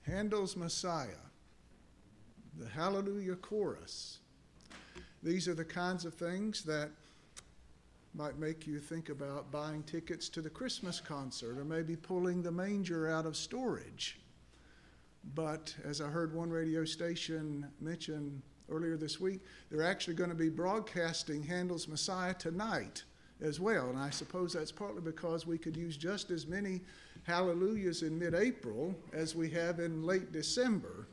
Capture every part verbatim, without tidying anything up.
Handel's Messiah, the Hallelujah Chorus. These are the kinds of things that might make you think about buying tickets to the Christmas concert or maybe pulling the manger out of storage. But as I heard one radio station mention earlier this week, they're actually going to be broadcasting Handel's Messiah tonight as well. And I suppose that's partly because we could use just as many hallelujahs in mid-April as we have in late December.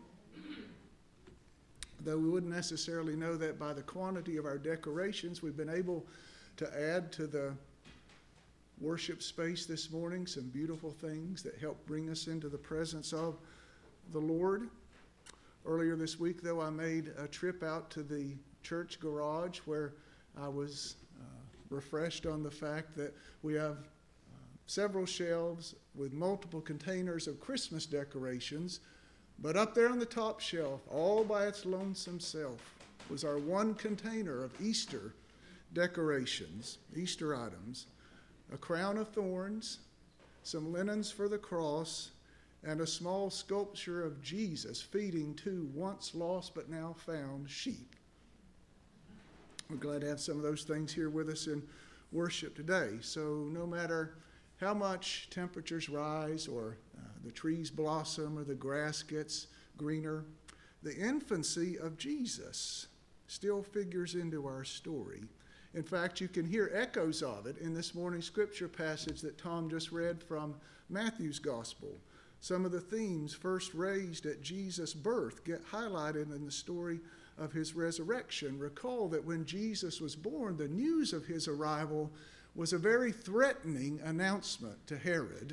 Though we wouldn't necessarily know that by the quantity of our decorations, we've been able to add to the worship space this morning some beautiful things that help bring us into the presence of the Lord. Earlier this week, though, I made a trip out to the church garage where I was uh, refreshed on the fact that we have uh, several shelves with multiple containers of Christmas decorations, but up there on the top shelf, all by its lonesome self, was our one container of Easter decorations, Easter items, a crown of thorns, some linens for the cross, and a small sculpture of Jesus feeding two once lost but now found sheep. We're glad to have some of those things here with us in worship today. So no matter how much temperatures rise or uh, the trees blossom or the grass gets greener, the infancy of Jesus still figures into our story. In fact, you can hear echoes of it in this morning's scripture passage that Tom just read from Matthew's gospel. Some of the themes first raised at Jesus' birth get highlighted in the story of his resurrection. Recall that when Jesus was born, the news of his arrival was a very threatening announcement to Herod,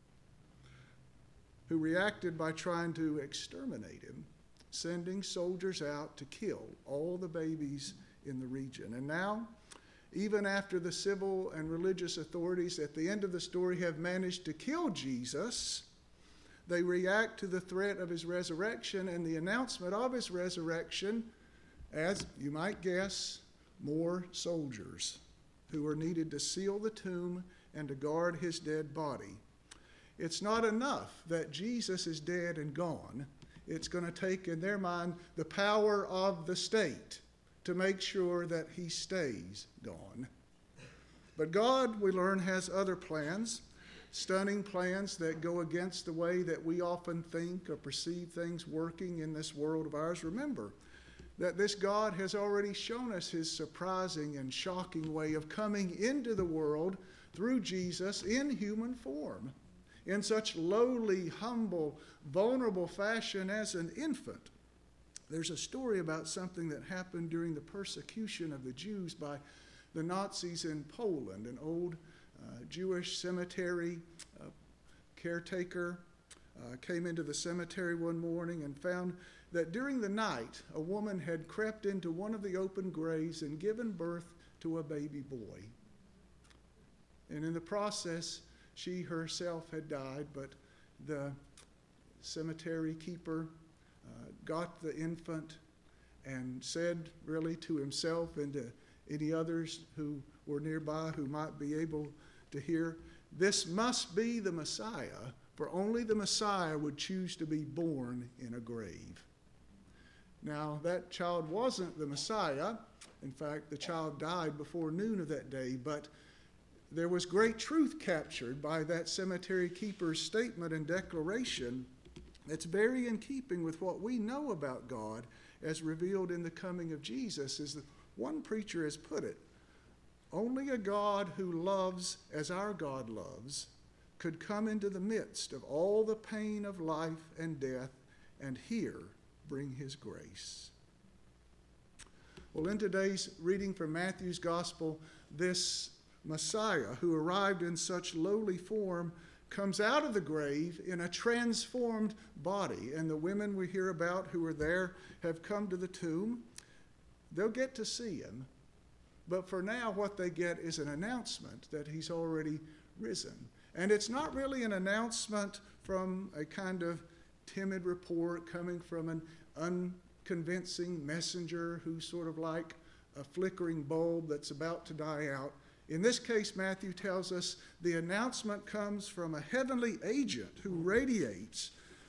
who reacted by trying to exterminate him, sending soldiers out to kill all the babies in the region. And now, even after the civil and religious authorities at the end of the story have managed to kill Jesus, they react to the threat of his resurrection and the announcement of his resurrection as, you might guess, more soldiers who are needed to seal the tomb and to guard his dead body. It's not enough that Jesus is dead and gone. It's going to take, in their mind, the power of the state to make sure that he stays gone. But God, we learn, has other plans, stunning plans that go against the way that we often think or perceive things working in this world of ours. Remember that this God has already shown us his surprising and shocking way of coming into the world through Jesus in human form, in such lowly, humble, vulnerable fashion as an infant. There's a story about something that happened during the persecution of the Jews by the Nazis in Poland. An old uh, Jewish cemetery uh, caretaker uh, came into the cemetery one morning and found that during the night, a woman had crept into one of the open graves and given birth to a baby boy. And in the process, she herself had died, but the cemetery keeper uh, got the infant and said really to himself and to any others who were nearby who might be able to hear, "This must be the Messiah, for only the Messiah would choose to be born in a grave." Now, that child wasn't the Messiah. In fact, the child died before noon of that day, but there was great truth captured by that cemetery keeper's statement and declaration that's very in keeping with what we know about God as revealed in the coming of Jesus. As one preacher has put it, only a God who loves as our God loves could come into the midst of all the pain of life and death and here bring his grace. Well, in today's reading from Matthew's Gospel, this Messiah, who arrived in such lowly form, comes out of the grave in a transformed body. And the women we hear about who are there have come to the tomb. They'll get to see him. But for now, what they get is an announcement that he's already risen. And it's not really an announcement from a kind of timid report coming from an unconvincing messenger who's sort of like a flickering bulb that's about to die out. In this case, Matthew tells us the announcement comes from a heavenly agent who radiates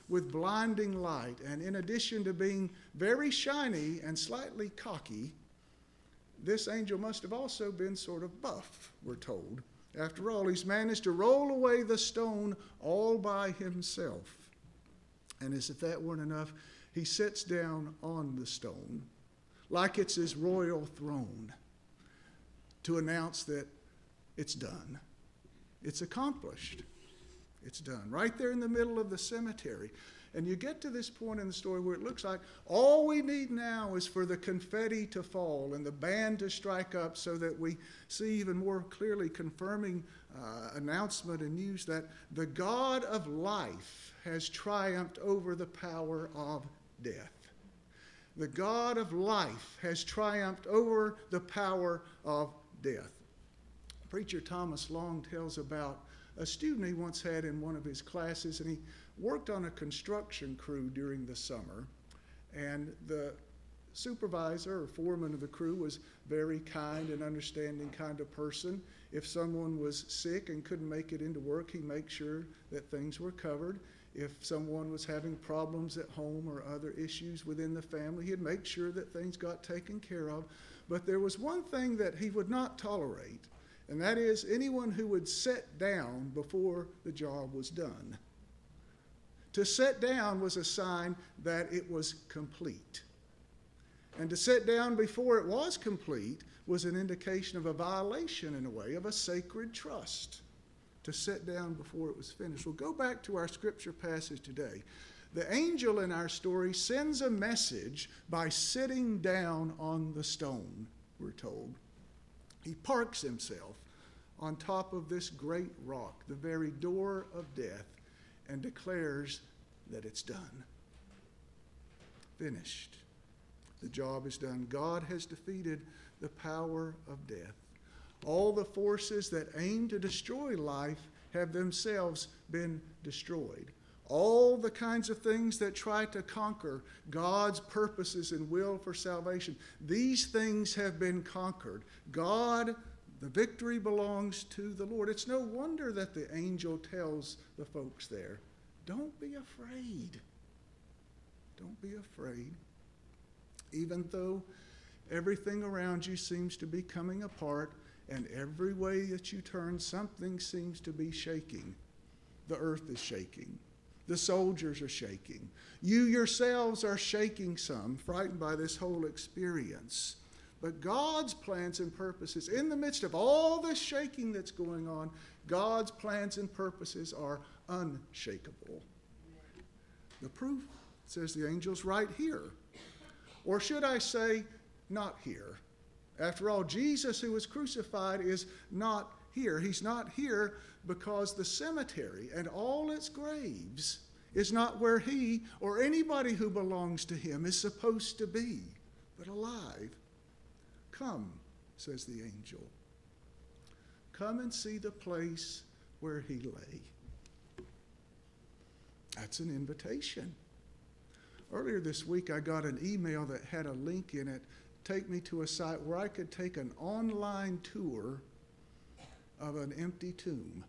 with blinding light. And in addition to being very shiny and slightly cocky, this angel must have also been sort of buff, we're told. After all, he's managed to roll away the stone all by himself. And as if that weren't enough, he sits down on the stone like it's his royal throne to announce that it's done. It's accomplished. It's done. Right there in the middle of the cemetery. And you get to this point in the story where it looks like all we need now is for the confetti to fall and the band to strike up so that we see even more clearly confirming uh, announcement and news that the God of life has triumphed over the power of death. The God of life has triumphed over the power of death. Preacher Thomas Long tells about a student he once had in one of his classes, and he worked on a construction crew during the summer, and the supervisor or foreman of the crew was very kind and understanding kind of person. If someone was sick and couldn't make it into work, he'd make sure that things were covered. If someone was having problems at home or other issues within the family, he'd make sure that things got taken care of. But there was one thing that he would not tolerate, and that is anyone who would sit down before the job was done. To sit down was a sign that it was complete. And to sit down before it was complete was an indication of a violation, in a way, of a sacred trust. To sit down before it was finished. We'll go back to our scripture passage today. The angel in our story sends a message by sitting down on the stone, we're told. He parks himself on top of this great rock, the very door of death, and declares that it's done. Finished. The job is done. God has defeated the power of death. All the forces that aim to destroy life have themselves been destroyed. All the kinds of things that try to conquer God's purposes and will for salvation, these things have been conquered. God, the victory belongs to the Lord. It's no wonder that the angel tells the folks there, don't be afraid. Don't be afraid. Even though everything around you seems to be coming apart, and every way that you turn, something seems to be shaking. The earth is shaking. The soldiers are shaking. You yourselves are shaking some, frightened by this whole experience. But God's plans and purposes, in the midst of all this shaking that's going on, God's plans and purposes are unshakable. The proof, says the angels, right here. Or should I say, not here. After all, Jesus who was crucified is not here. He's not here because the cemetery and all its graves is not where he or anybody who belongs to him is supposed to be, but alive. Come, says the angel. Come and see the place where he lay. That's an invitation. Earlier this week, I got an email that had a link in it, take me to a site where I could take an online tour of an empty tomb.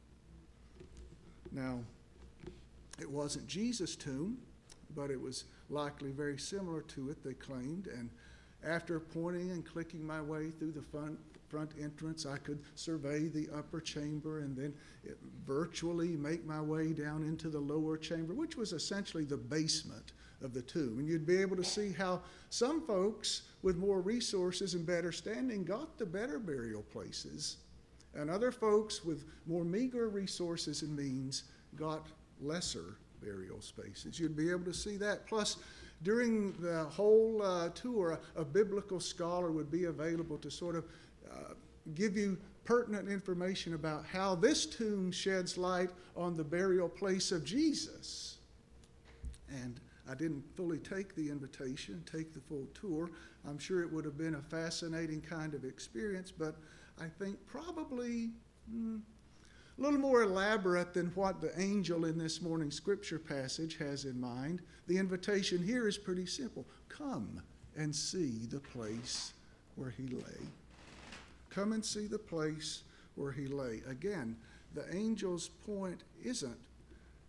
Now, it wasn't Jesus' tomb, but it was likely very similar to it, they claimed. And after pointing and clicking my way through the front, front entrance, I could survey the upper chamber and then it, virtually make my way down into the lower chamber, which was essentially the basement of the tomb. And you'd be able to see how some folks with more resources and better standing got the better burial places, and other folks with more meager resources and means got lesser burial spaces. You'd be able to see that. Plus, during the whole uh, tour, a, a biblical scholar would be available to sort of uh, give you pertinent information about how this tomb sheds light on the burial place of Jesus. And I didn't fully take the invitation, take the full tour. I'm sure it would have been a fascinating kind of experience, but I think probably hmm, a little more elaborate than what the angel in this morning's scripture passage has in mind. The invitation here is pretty simple. Come and see the place where he lay. Come and see the place where he lay. Again, the angel's point isn't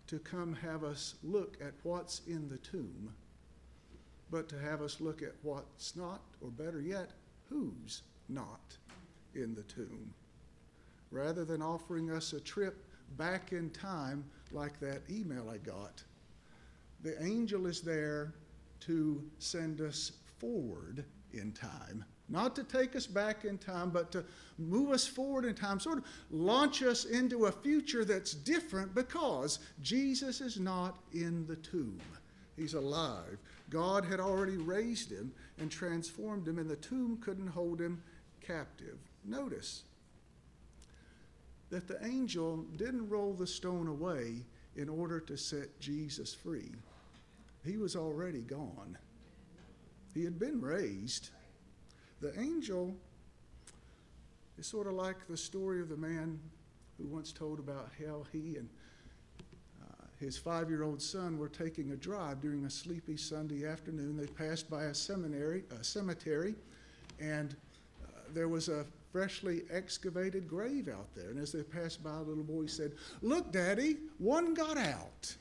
to come have us look at what's in the tomb, but to have us look at what's not, or better yet, who's not in the tomb, rather than offering us a trip back in time like that email I got. The angel is there to send us forward in time, not to take us back in time, but to move us forward in time, sort of launch us into a future that's different because Jesus is not in the tomb. He's alive. God had already raised him and transformed him, and the tomb couldn't hold him captive. Notice that the angel didn't roll the stone away in order to set Jesus free. He was already gone. He had been raised. The angel is sort of like the story of the man who once told about how he and uh, his five-year-old son were taking a drive during a sleepy Sunday afternoon. They passed by a seminary, a cemetery, and uh, there was a freshly excavated grave out there. And as they passed by, a little boy said, "Look, Daddy, one got out."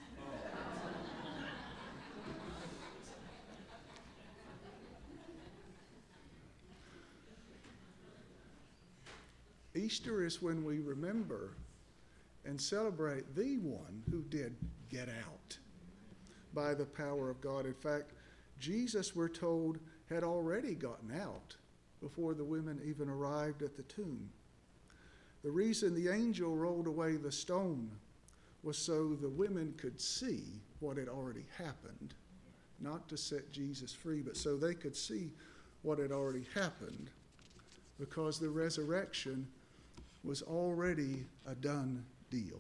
Easter is when we remember and celebrate the one who did get out by the power of God. In fact, Jesus, we're told, had already gotten out before the women even arrived at the tomb. The reason the angel rolled away the stone was so the women could see what had already happened, not to set Jesus free, but so they could see what had already happened, because the resurrection was already a done deal.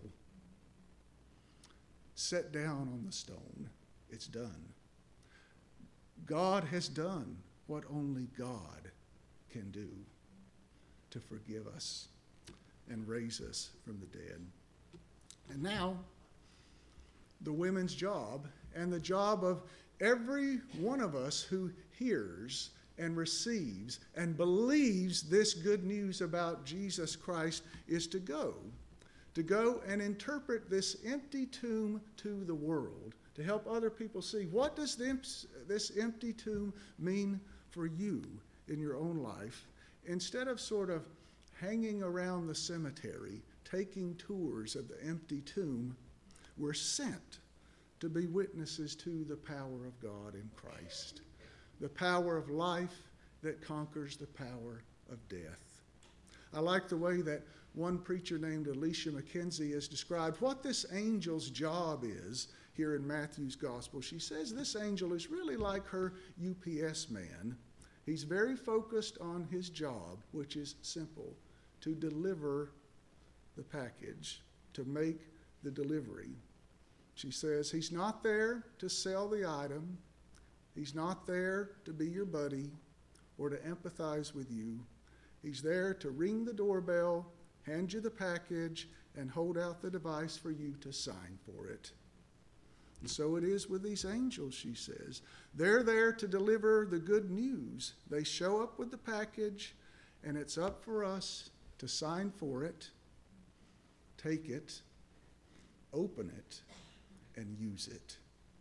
Set down on the stone. It's done. God has done what only God can do to forgive us and raise us from the dead. And now, the women's job, and the job of every one of us who hears and receives and believes this good news about Jesus Christ, is to go. To go and interpret this empty tomb to the world, to help other people see, what does this empty tomb mean for you in your own life? Instead of sort of hanging around the cemetery, taking tours of the empty tomb, we're sent to be witnesses to the power of God in Christ. The power of life that conquers the power of death. I like the way that one preacher named Alicia McKenzie has described what this angel's job is here in Matthew's gospel. She says this angel is really like her U P S man. He's very focused on his job, which is simple: to deliver the package, to make the delivery. She says he's not there to sell the item. He's not there to be your buddy or to empathize with you. He's there to ring the doorbell, hand you the package, and hold out the device for you to sign for it. And so it is with these angels, she says. They're there to deliver the good news. They show up with the package, and it's up for us to sign for it, take it, open it, and use it.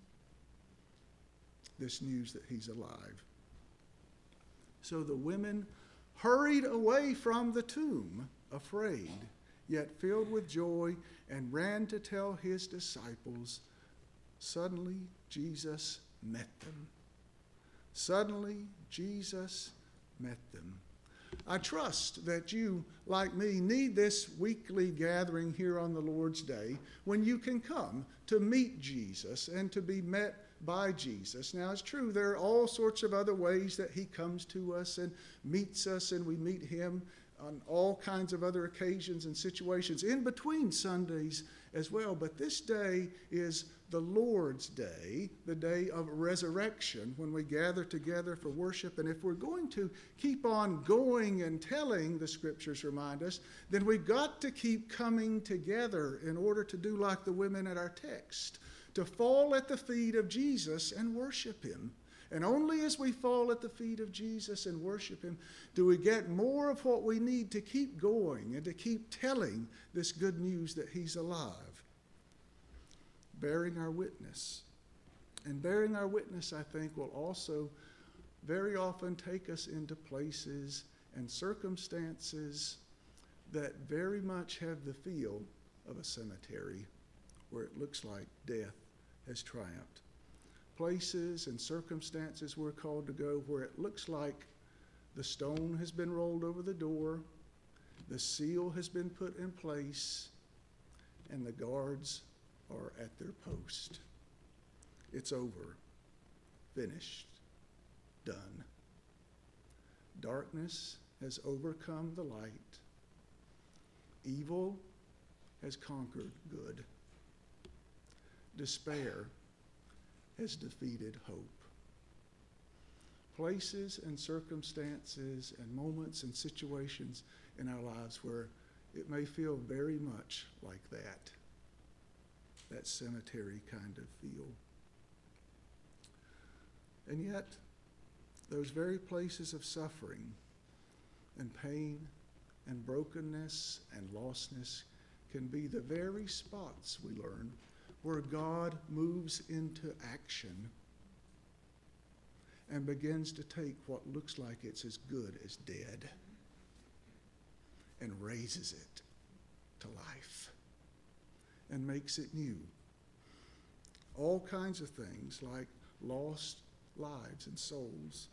This news that he's alive. So the women hurried away from the tomb, afraid, yet filled with joy, and ran to tell his disciples. Suddenly, Jesus met them. Suddenly, Jesus met them. I trust that you, like me, need this weekly gathering here on the Lord's Day when you can come to meet Jesus and to be met by Jesus. Now, it's true, there are all sorts of other ways that he comes to us and meets us, and we meet him on all kinds of other occasions and situations in between Sundays as well. But this day is the Lord's Day, the day of resurrection, when we gather together for worship. And if we're going to keep on going and telling, the scriptures remind us, then we've got to keep coming together in order to do like the women at our text, to fall at the feet of Jesus and worship him. And only as we fall at the feet of Jesus and worship him do we get more of what we need to keep going and to keep telling this good news that he's alive. bearing our witness. And bearing our witness, I think, will also very often take us into places and circumstances that very much have the feel of a cemetery where it looks like death has triumphed. Places and circumstances we're called to go where it looks like the stone has been rolled over the door, the seal has been put in place, and the guards are at their post. It's over, finished, done. Darkness has overcome the light. Evil has conquered good. Despair has defeated hope. Places and circumstances and moments and situations in our lives where it may feel very much like that, that cemetery kind of feel. And yet, those very places of suffering and pain and brokenness and lostness can be the very spots, we learn, where God moves into action and begins to take what looks like it's as good as dead and raises it to life and makes it new. All kinds of things like lost lives and souls,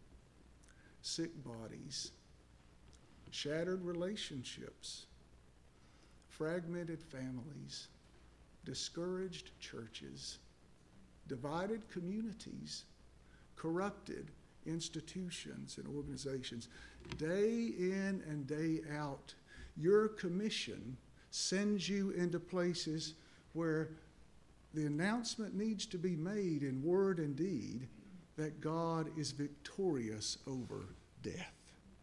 sick bodies, shattered relationships, fragmented families, discouraged churches, divided communities, corrupted institutions and organizations. Day in and day out, your commission sends you into places where the announcement needs to be made in word and deed that God is victorious over death.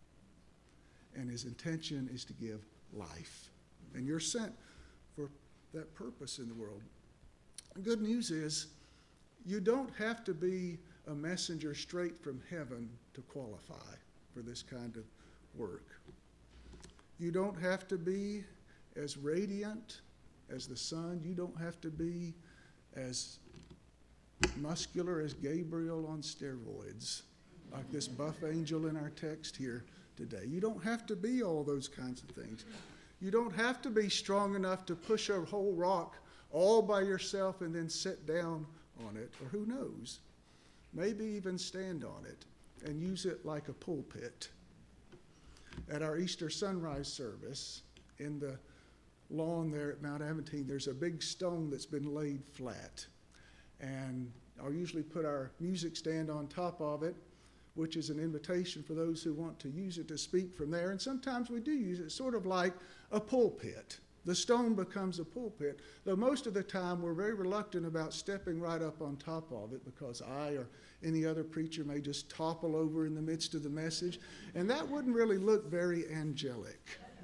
And his intention is to give life. And you're sent for that purpose in the world. The good news is you don't have to be a messenger straight from heaven to qualify for this kind of work. You don't have to be as radiant as the sun. You don't have to be as muscular as Gabriel on steroids, like this buff angel in our text here today. You don't have to be all those kinds of things. You don't have to be strong enough to push a whole rock all by yourself and then sit down on it, or who knows, maybe even stand on it and use it like a pulpit. At our Easter sunrise service, in the lawn there at Mount Aventine, there's a big stone that's been laid flat. And I'll usually put our music stand on top of it, which is an invitation for those who want to use it to speak from there. And sometimes we do use it sort of like a pulpit. The stone becomes a pulpit, though most of the time we're very reluctant about stepping right up on top of it because I or any other preacher may just topple over in the midst of the message, and that wouldn't really look very angelic.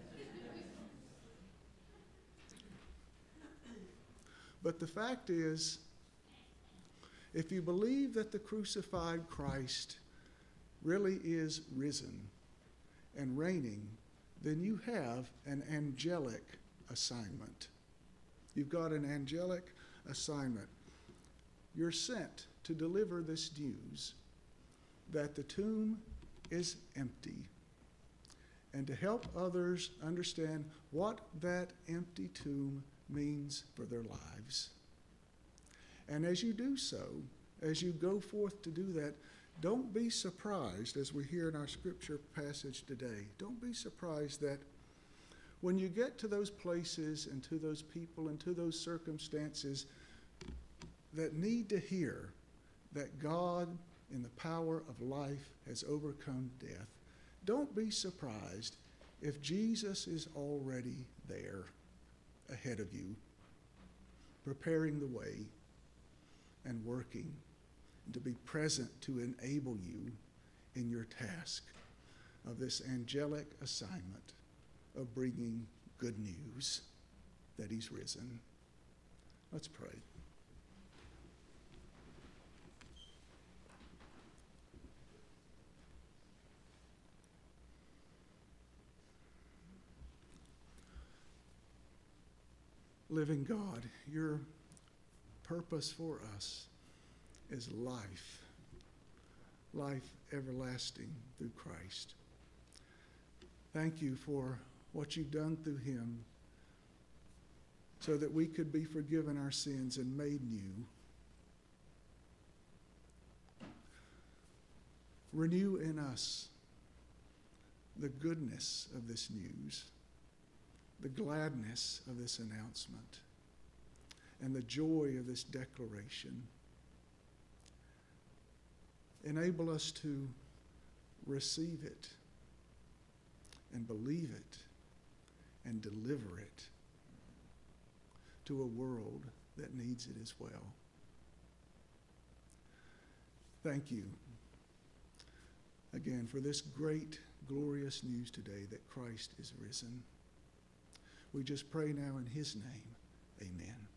But the fact is, if you believe that the crucified Christ really is risen and reigning, then you have an angelic assignment. You've got an angelic assignment. You're sent to deliver this news that the tomb is empty and to help others understand what that empty tomb means for their lives. And as you do so, as you go forth to do that, don't be surprised, as we hear in our scripture passage today, don't be surprised that when you get to those places and to those people and to those circumstances that need to hear that God, in the power of life, has overcome death, don't be surprised if Jesus is already there ahead of you, preparing the way and working to be present to enable you in your task of this angelic assignment of bringing good news that he's risen. Let's pray. Living God, your purpose for us is life, life everlasting through Christ. Thank you for what you've done through him so that we could be forgiven our sins and made new. Renew in us the goodness of this news, the gladness of this announcement, and the joy of this declaration. Enable us to receive it and believe it and deliver it to a world that needs it as well. Thank you again for this great, glorious news today that Christ is risen. We just pray now in his name. Amen.